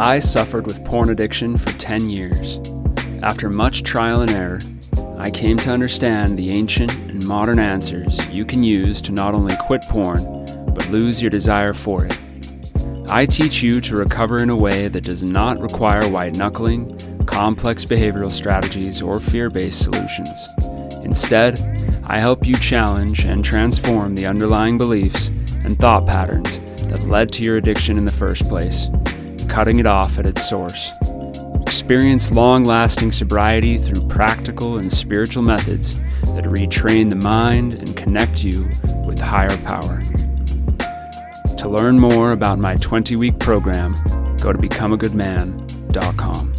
I suffered with porn addiction for 10 years. After much trial and error, I came to understand the ancient and modern answers you can use to not only quit porn, but lose your desire for it. I teach you to recover in a way that does not require white-knuckling, complex behavioral strategies, or fear-based solutions. Instead, I help you challenge and transform the underlying beliefs and thought patterns that led to your addiction in the first place, cutting it off at its source. Experience long-lasting sobriety through practical and spiritual methods that retrain the mind and connect you with higher power. To learn more about my 20-week program, go to becomeagoodman.com.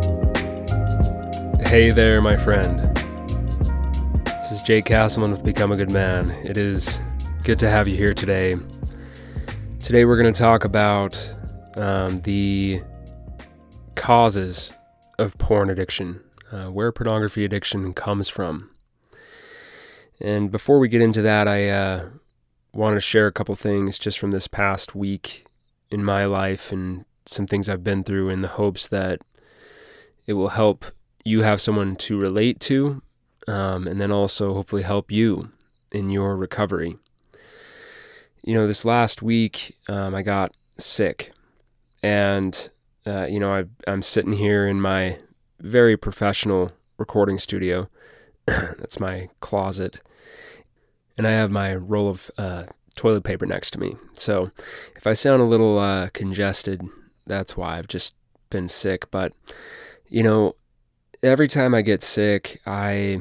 Hey there, my friend. This is Jake Castleman with Become a Good Man. It is good to have you here today. Today we're going to talk about the causes of porn addiction, where pornography addiction comes from. And before we get into that, I want to share a couple things just from this past week in my life and some things I've been through in the hopes that it will help you have someone to relate to, and then also hopefully help you in your recovery. You know, this last week, I got sick, and, I'm sitting here in my very professional recording studio. That's my closet. And I have my roll of toilet paper next to me. So if I sound a little congested, that's why. I've just been sick. But, every time I get sick, I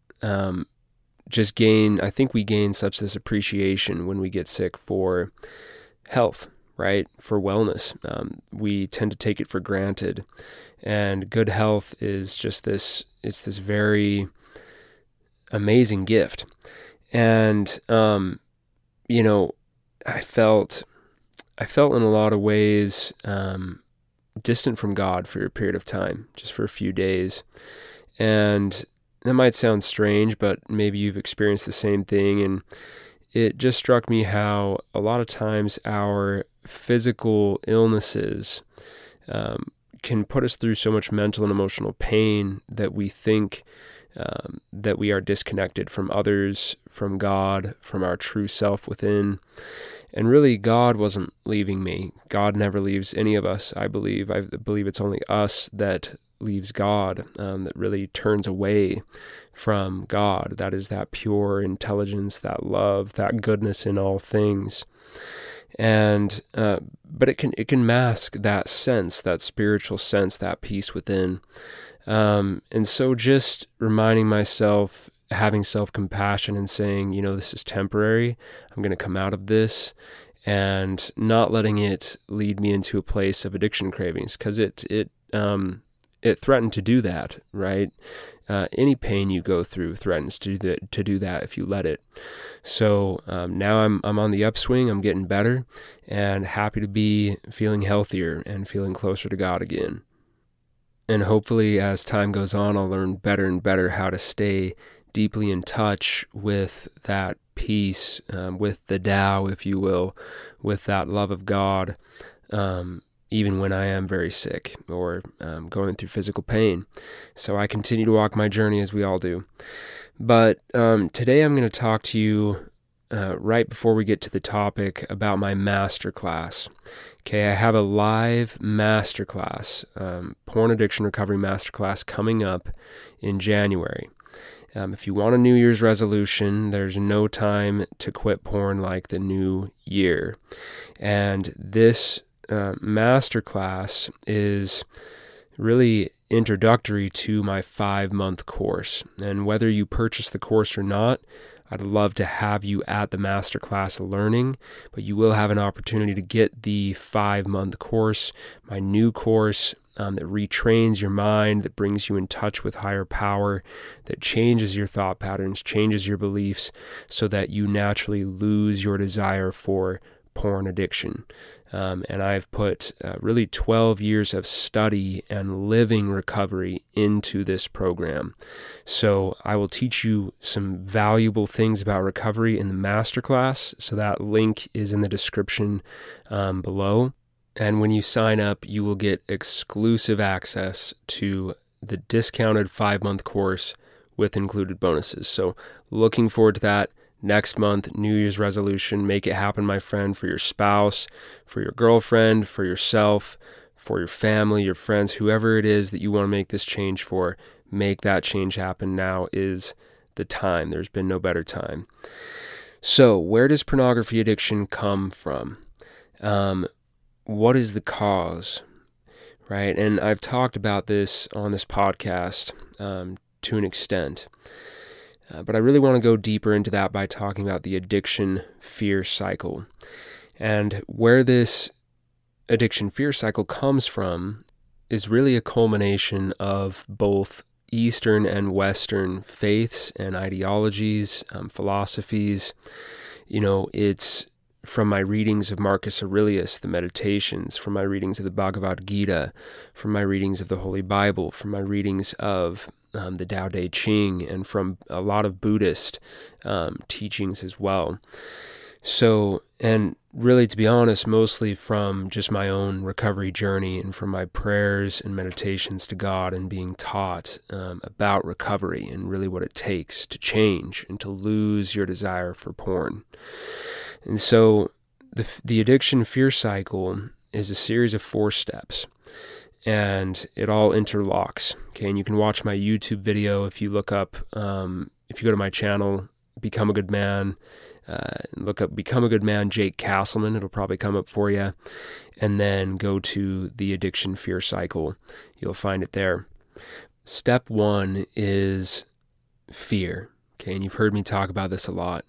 think we gain such this appreciation when we get sick for health, right? For wellness. We tend to take it for granted. And good health is just it's this very amazing gift. And, I felt in a lot of ways distant from God for a period of time, just for a few days. And that might sound strange, but maybe you've experienced the same thing. And it just struck me how a lot of times our physical illnesses can put us through so much mental and emotional pain that we think that we are disconnected from others, from God, from our true self within. And really, God wasn't leaving me. God never leaves any of us, I believe. I believe it's only us that leaves God, that really turns away from God. That is that pure intelligence, that love, that goodness in all things. And but it can mask that sense, that spiritual sense, that peace within. And so just reminding myself, having self-compassion and saying, this is temporary. I'm going to come out of this, and not letting it lead me into a place of addiction cravings, because it threatened to do that, right? Any pain you go through threatens to do that if you let it. So now I'm on the upswing. I'm getting better and happy to be feeling healthier and feeling closer to God again. And hopefully as time goes on, I'll learn better and better how to stay deeply in touch with that peace, with the Tao, if you will, with that love of God, even when I am very sick or going through physical pain. So I continue to walk my journey as we all do. But today I'm going to talk to you right before we get to the topic about my masterclass. Okay, I have a live masterclass, porn addiction recovery masterclass coming up in January. If you want a New Year's resolution, there's no time to quit porn like the new year. And this masterclass is really introductory to my 5-month course. And whether you purchase the course or not, I'd love to have you at the masterclass learning, but you will have an opportunity to get the 5-month course, my new course that retrains your mind, that brings you in touch with higher power, that changes your thought patterns, changes your beliefs, so that you naturally lose your desire for porn addiction. And I've put really 12 years of study and living recovery into this program. So I will teach you some valuable things about recovery in the masterclass. So that link is in the description below. And when you sign up, you will get exclusive access to the discounted 5-month course with included bonuses. So looking forward to that. Next month, New Year's resolution, make it happen, my friend, for your spouse, for your girlfriend, for yourself, for your family, your friends, whoever it is that you want to make this change for. Make that change happen. Now is the time. There's been no better time. So where does pornography addiction come from? What is the cause, right? And I've talked about this on this podcast to an extent. But I really want to go deeper into that by talking about the addiction fear cycle. And where this addiction fear cycle comes from is really a culmination of both Eastern and Western faiths and ideologies, philosophies. It's from my readings of Marcus Aurelius, the Meditations, from my readings of the Bhagavad Gita, from my readings of the Holy Bible, from my readings of the Tao Te Ching, and from a lot of Buddhist teachings as well. So, and really, to be honest, mostly from just my own recovery journey and from my prayers and meditations to God and being taught about recovery and really what it takes to change and to lose your desire for porn. And so the addiction fear cycle is a series of 4 steps, and it all interlocks. Okay, and you can watch my YouTube video if you look up, if you go to my channel, Become a Good Man, look up Become a Good Man, Jake Castleman, it'll probably come up for you, and then go to the addiction fear cycle. You'll find it there. Step 1 is fear. Okay, and you've heard me talk about this a lot.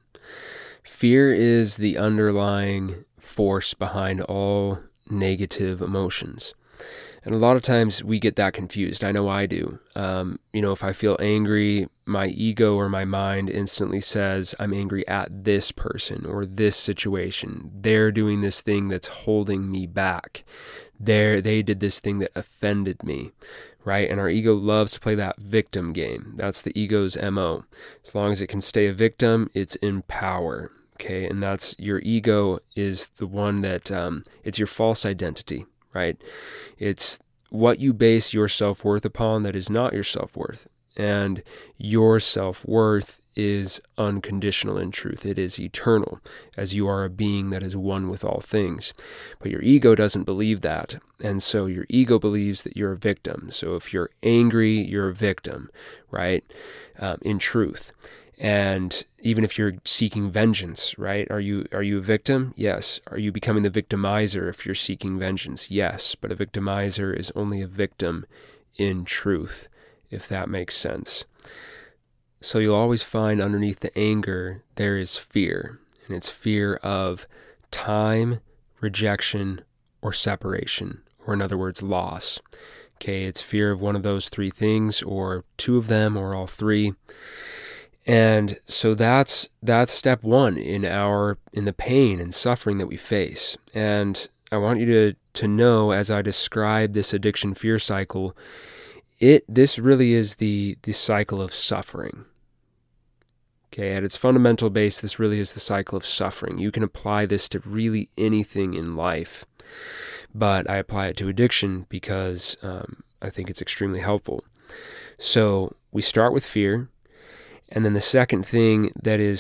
Fear is the underlying force behind all negative emotions. And a lot of times we get that confused. I know I do. If I feel angry, my ego or my mind instantly says, I'm angry at this person or this situation. They're doing this thing that's holding me back. They did this thing that offended me, right? And our ego loves to play that victim game. That's the ego's MO. As long as it can stay a victim, it's in power. Okay, and that's your ego is the one that it's your false identity, right? It's what you base your self-worth upon that is not your self-worth. And your self-worth is unconditional in truth. It is eternal, as you are a being that is one with all things. But your ego doesn't believe that. And so your ego believes that you're a victim. So if you're angry, you're a victim, right? In truth. And even if you're seeking vengeance, right? Are you a victim? Yes. Are you becoming the victimizer if you're seeking vengeance? Yes. But a victimizer is only a victim in truth, if that makes sense. So you'll always find underneath the anger, there is fear. And it's fear of time, rejection, or separation, or in other words, loss. Okay, it's fear of one of those 3 things, or 2 of them, or all 3. And so that's step 1 in the pain and suffering that we face. And I want you to know, as I describe this addiction fear cycle, this really is the cycle of suffering. Okay, at its fundamental base, this really is the cycle of suffering. You can apply this to really anything in life, but I apply it to addiction because I think it's extremely helpful. So we start with fear. And then the second thing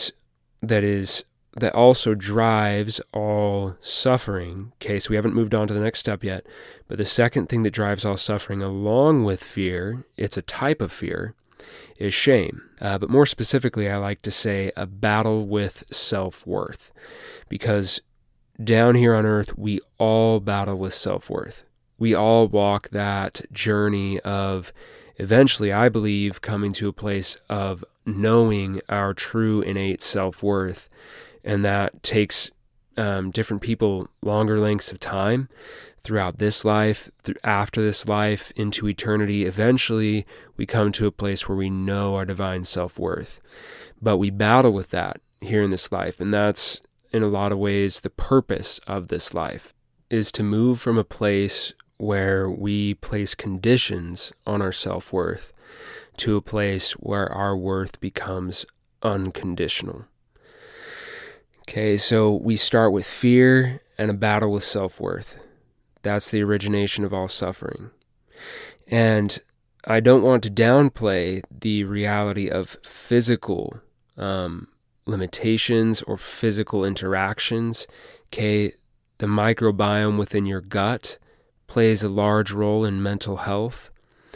that also drives all suffering, okay, so we haven't moved on to the next step yet, but the second thing that drives all suffering along with fear, it's a type of fear, is shame. But more specifically, I like to say a battle with self-worth. Because down here on earth, we all battle with self-worth. We all walk that journey of eventually, I believe, coming to a place of knowing our true innate self-worth. And that takes different people longer lengths of time throughout this life, after this life, into eternity. Eventually, we come to a place where we know our divine self-worth. But we battle with that here in this life. And that's, in a lot of ways, the purpose of this life, is to move from a place where we place conditions on our self-worth to a place where our worth becomes unconditional. Okay, so we start with fear and a battle with self-worth. That's the origination of all suffering. And I don't want to downplay the reality of physical limitations or physical interactions. Okay, the microbiome within your gut plays a large role in mental health.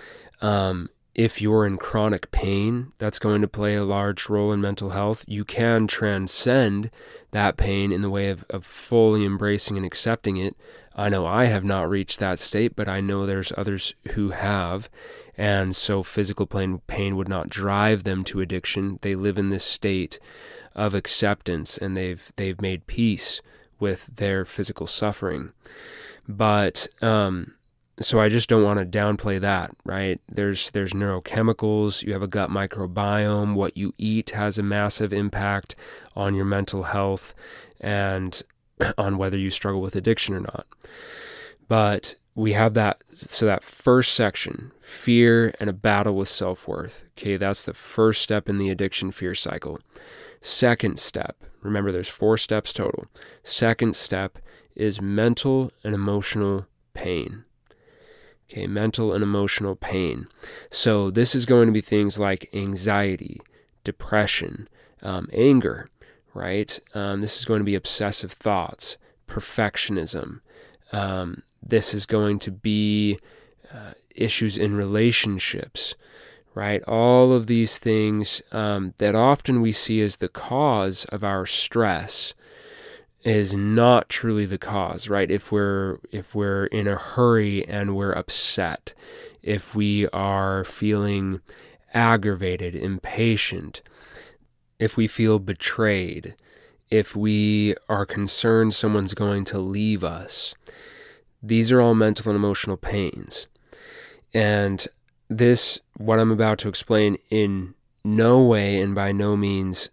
If you're in chronic pain, that's going to play a large role in mental health. You can transcend that pain in the way of fully embracing and accepting it. I know I have not reached that state, but I know there's others who have. And so physical pain would not drive them to addiction. They live in this state of acceptance, and they've made peace with their physical suffering. But so I just don't want to downplay that, right? There's neurochemicals, you have a gut microbiome, what you eat has a massive impact on your mental health and on whether you struggle with addiction or not. But we have that, so that first section, fear and a battle with self-worth. Okay, that's the first step in the addiction fear cycle. Second step, remember there's 4 steps total. Second step is mental and emotional pain. Okay, mental and emotional pain. So this is going to be things like anxiety, depression, anger, right? This is going to be obsessive thoughts, perfectionism. This is going to be issues in relationships, right? All of these things that often we see as the cause of our stress is not truly the cause, right? If we're in a hurry and we're upset, if we are feeling aggravated, impatient, if we feel betrayed, if we are concerned someone's going to leave us, these are all mental and emotional pains. And this, what I'm about to explain, in no way and by no means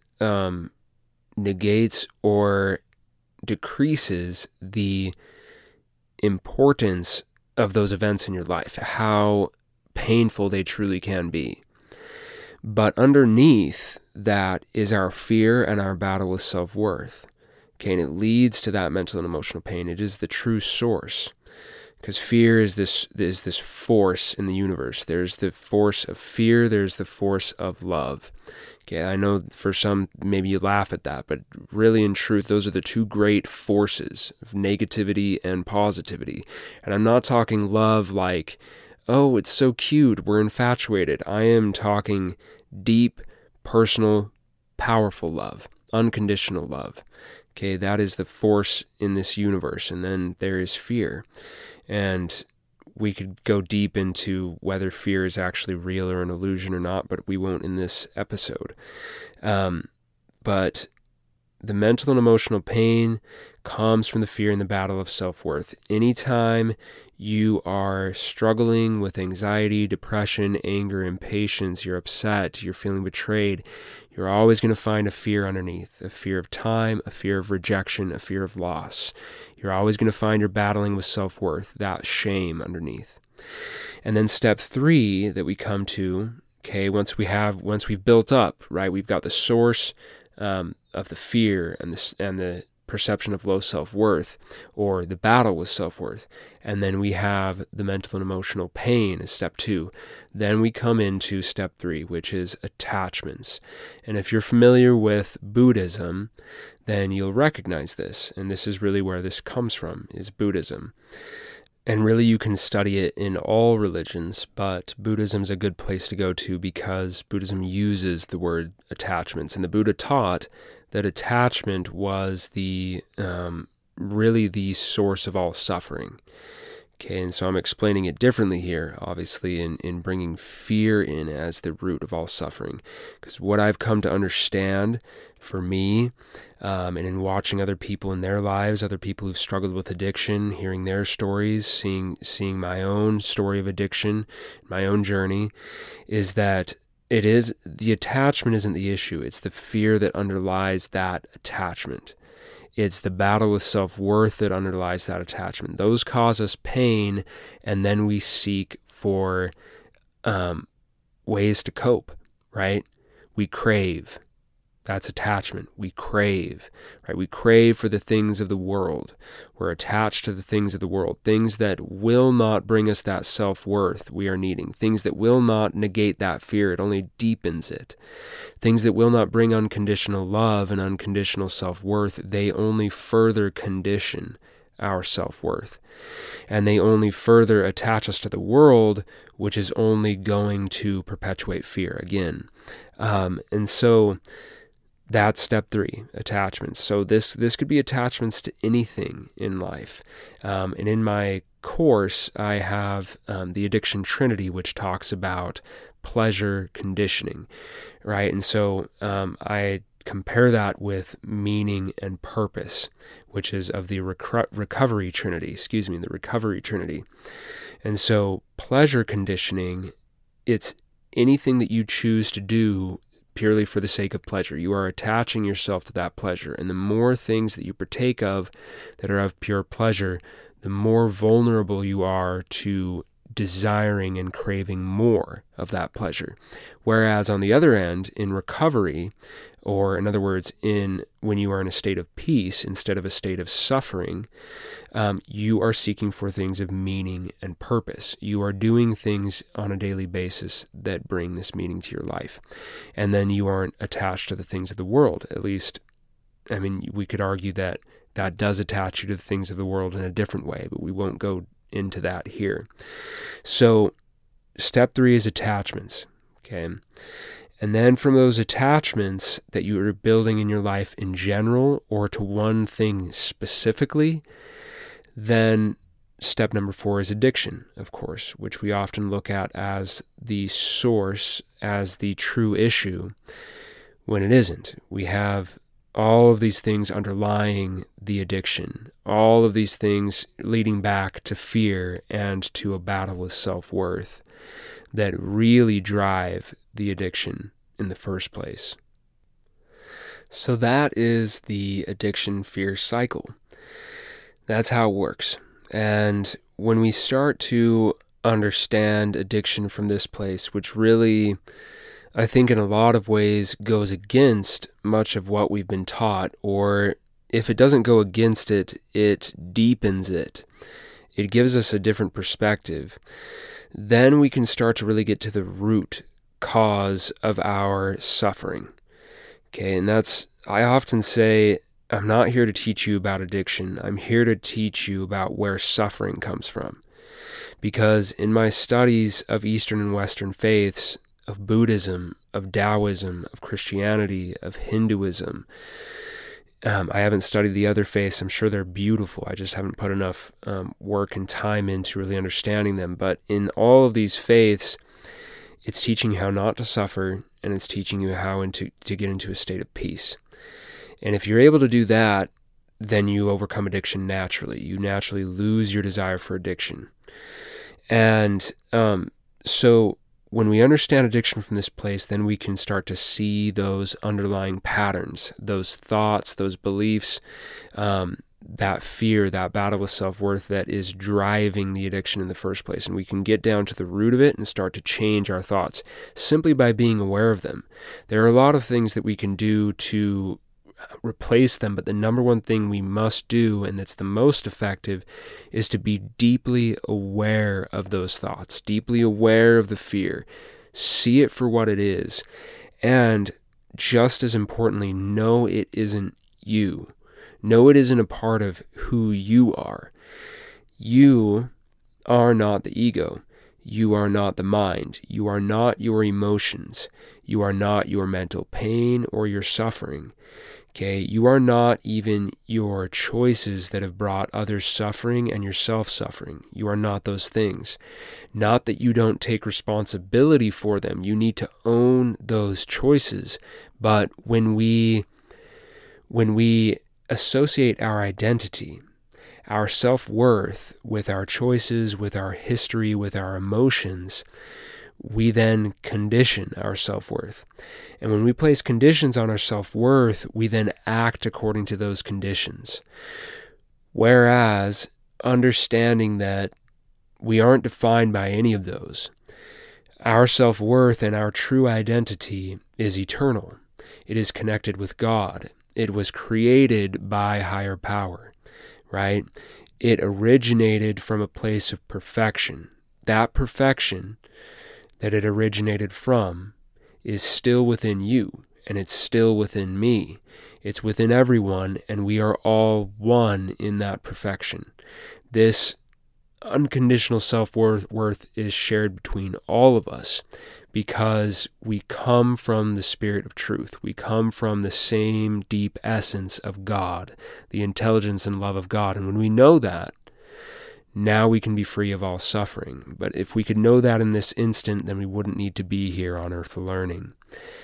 negates or decreases the importance of those events in your life, how painful they truly can be. But underneath that is our fear and our battle with self-worth. Okay, and it leads to that mental and emotional pain. It is the true source. Because fear is this force in the universe. There's the force of fear, there's the force of love. Okay, I know for some, maybe you laugh at that, but really in truth, those are the 2 great forces of negativity and positivity. And I'm not talking love like, oh, it's so cute, we're infatuated. I am talking deep, personal, powerful love, unconditional love. Okay, that is the force in this universe. And then there is fear. And we could go deep into whether fear is actually real or an illusion or not, but we won't in this episode. But the mental and emotional pain comes from the fear and the battle of self-worth. Anytime you are struggling with anxiety, depression, anger, impatience, you're upset, you're feeling betrayed, you're always going to find a fear underneath, a fear of time, a fear of rejection, a fear of loss. You're always going to find you're battling with self-worth, that shame underneath. And then step 3 that we come to, okay, once we've built up, right, we've got the source of the fear and the perception of low self-worth, or the battle with self-worth, and then we have the mental and emotional pain as step 2. Then we come into step 3, which is attachments. And if you're familiar with Buddhism, then you'll recognize this, and this is really where this comes from, is Buddhism. And really you can study it in all religions, but Buddhism is a good place to go to because Buddhism uses the word attachments, and the Buddha taught that attachment was really the source of all suffering. Okay, and so I'm explaining it differently here, obviously, in bringing fear in as the root of all suffering. Because what I've come to understand for me, and in watching other people in their lives, other people who've struggled with addiction, hearing their stories, seeing my own story of addiction, my own journey, is that the attachment isn't the issue. It's the fear that underlies that attachment. It's the battle with self-worth that underlies that attachment. Those cause us pain, and then we seek for ways to cope, right? We crave. That's attachment. We crave, right? We crave for the things of the world. We're attached to the things of the world, things that will not bring us that self-worth we are needing, things that will not negate that fear. It only deepens it. Things that will not bring unconditional love and unconditional self-worth. They only further condition our self-worth. And they only further attach us to the world, which is only going to perpetuate fear again. And so that's step 3, attachments. So this could be attachments to anything in life. And in my course, I have the Addiction Trinity, which talks about pleasure conditioning, right? And so I compare that with meaning and purpose, which is of the recovery trinity, the recovery trinity. And so pleasure conditioning, it's anything that you choose to do purely for the sake of pleasure. You are attaching yourself to that pleasure. And the more things that you partake of that are of pure pleasure, the more vulnerable you are to desiring and craving more of that pleasure. Whereas on the other end, in recovery, or in other words, when you are in a state of peace instead of a state of suffering, you are seeking for things of meaning and purpose. You are doing things on a daily basis that bring this meaning to your life. And then you aren't attached to the things of the world. At least, I mean, we could argue that that does attach you to the things of the world in a different way, but we won't go into that here. So step 3 is attachments, okay? And then from those attachments that you are building in your life in general or to one thing specifically, then step number 4 is addiction, of course, which we often look at as the source, as the true issue, when it isn't. We have all of these things underlying the addiction, all of these things leading back to fear and to a battle with self-worth that really drive the addiction in the first place. So that is the addiction fear cycle. That's how it works. And when we start to understand addiction from this place, which really, I think in a lot of ways goes against much of what we've been taught, or if it doesn't go against it, it deepens it. It gives us a different perspective. Then we can start to really get to the root cause of our suffering. Okay, and I often say, I'm not here to teach you about addiction. I'm here to teach you about where suffering comes from. Because in my studies of Eastern and Western faiths, of Buddhism, of Taoism, of Christianity, of Hinduism, I haven't studied the other faiths. I'm sure they're beautiful. I just haven't put enough work and time into really understanding them. But in all of these faiths, it's teaching how not to suffer, and it's teaching you how to get into a state of peace. And if you're able to do that, then you overcome addiction naturally. You naturally lose your desire for addiction. And so when we understand addiction from this place, then we can start to see those underlying patterns, those thoughts, those beliefs, that fear, that battle with self-worth that is driving the addiction in the first place. And we can get down to the root of it and start to change our thoughts simply by being aware of them. There are a lot of things that we can do to replace them, but the number one thing we must do, and that's the most effective, is to be deeply aware of those thoughts, deeply aware of the fear, see it for what it is, and just as importantly, know it isn't you. Know it isn't a part of who you are. You are not the ego. You are not the mind. You are not your emotions. You are not your mental pain or your suffering. Okay, you are not even your choices that have brought others suffering and yourself suffering. You are not those things. Not that you don't take responsibility for them. You need to own those choices. But when we associate our identity, our self-worth with our choices, with our history, with our emotions, we then condition our self-worth. And when we place conditions on our self-worth, we then act according to those conditions. Whereas understanding that we aren't defined by any of those, our self-worth and our true identity is eternal. It is connected with God. It was created by higher power, right? It originated from a place of perfection. That perfection that it originated from is still within you, and it's still within me. It's within everyone, and we are all one in that perfection. This unconditional self-worth is shared between all of us because we come from the Spirit of truth. We come from the same deep essence of God, the intelligence and love of God. And when we know that, now we can be free of all suffering. But if we could know that in this instant, then we wouldn't need to be here on earth learning.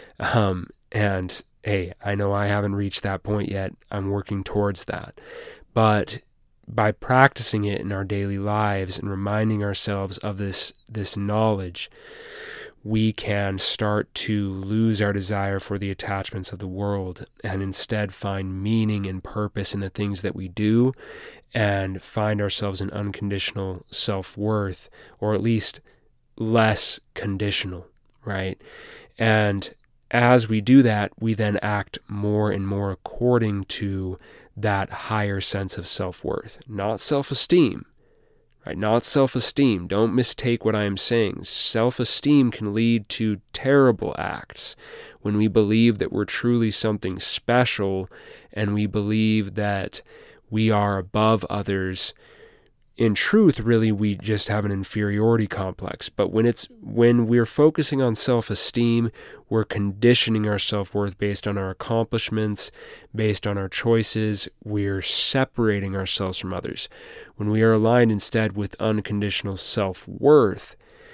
And hey, I know I haven't reached that point yet. I'm working towards that. But by practicing it in our daily lives and reminding ourselves of this knowledge, we can start to lose our desire for the attachments of the world and instead find meaning and purpose in the things that we do and find ourselves in unconditional self-worth, or at least less conditional, right? And as we do that, we then act more and more according to that higher sense of self-worth, not self-esteem, right? Not self-esteem. Don't mistake what I am saying. Self-esteem can lead to terrible acts when we believe that we're truly something special and we believe that we are above others. In truth, really, we just have an inferiority complex. But when we're focusing on self-esteem, we're conditioning our self-worth based on our accomplishments, based on our choices. We're separating ourselves from others. When we are aligned instead with unconditional self-worth,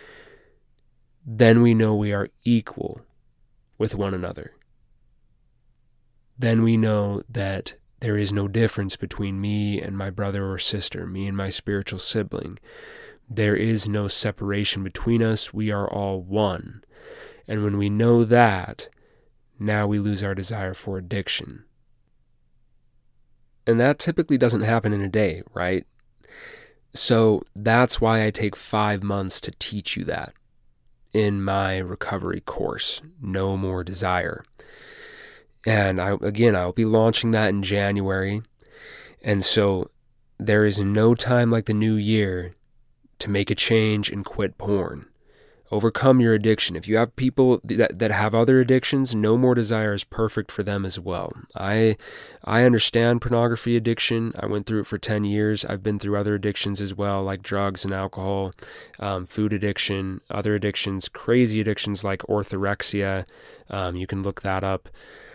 then we know we are equal with one another. Then we know that there is no difference between me and my brother or sister, me and my spiritual sibling. There is no separation between us. We are all one. And when we know that, now we lose our desire for addiction. And that typically doesn't happen in a day, right? So that's why I take 5 months to teach you that in my recovery course, No More Desire. And I'll be launching that in January. And so there is no time like the new year to make a change and quit porn. Overcome your addiction. If you have people that have other addictions, No More Desire is perfect for them as well. I understand pornography addiction. I went through it for 10 years. I've been through other addictions as well, like drugs and alcohol, food addiction, other addictions, crazy addictions like orthorexia. You can look that up.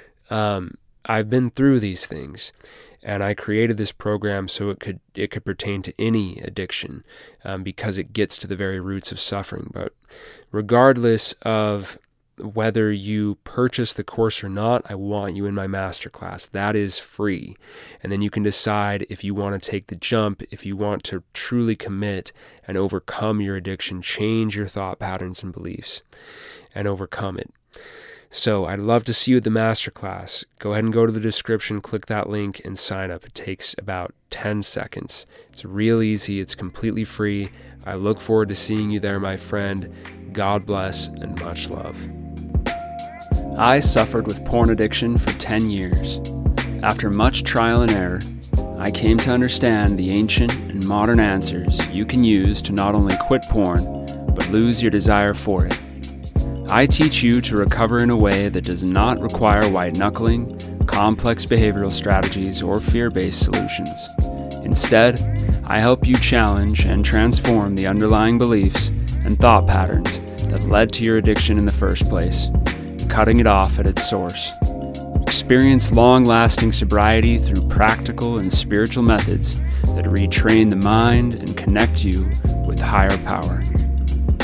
I've been through these things, and I created this program so it could pertain to any addiction, because it gets to the very roots of suffering. But regardless of whether you purchase the course or not, I want you in my masterclass. That is free. And then you can decide if you want to take the jump, if you want to truly commit and overcome your addiction, change your thought patterns and beliefs, and overcome it. So I'd love to see you at the masterclass. Go ahead and go to the description, click that link, and sign up. It takes about 10 seconds. It's real easy. It's completely free. I look forward to seeing you there, my friend. God bless and much love. I suffered with porn addiction for 10 years. After much trial and error, I came to understand the ancient and modern answers you can use to not only quit porn, but lose your desire for it. I teach you to recover in a way that does not require white-knuckling, complex behavioral strategies, or fear-based solutions. Instead, I help you challenge and transform the underlying beliefs and thought patterns that led to your addiction in the first place, cutting it off at its source. Experience long-lasting sobriety through practical and spiritual methods that retrain the mind and connect you with higher power.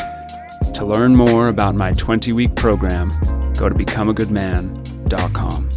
To learn more about my 20-week program, go to becomeagoodman.com.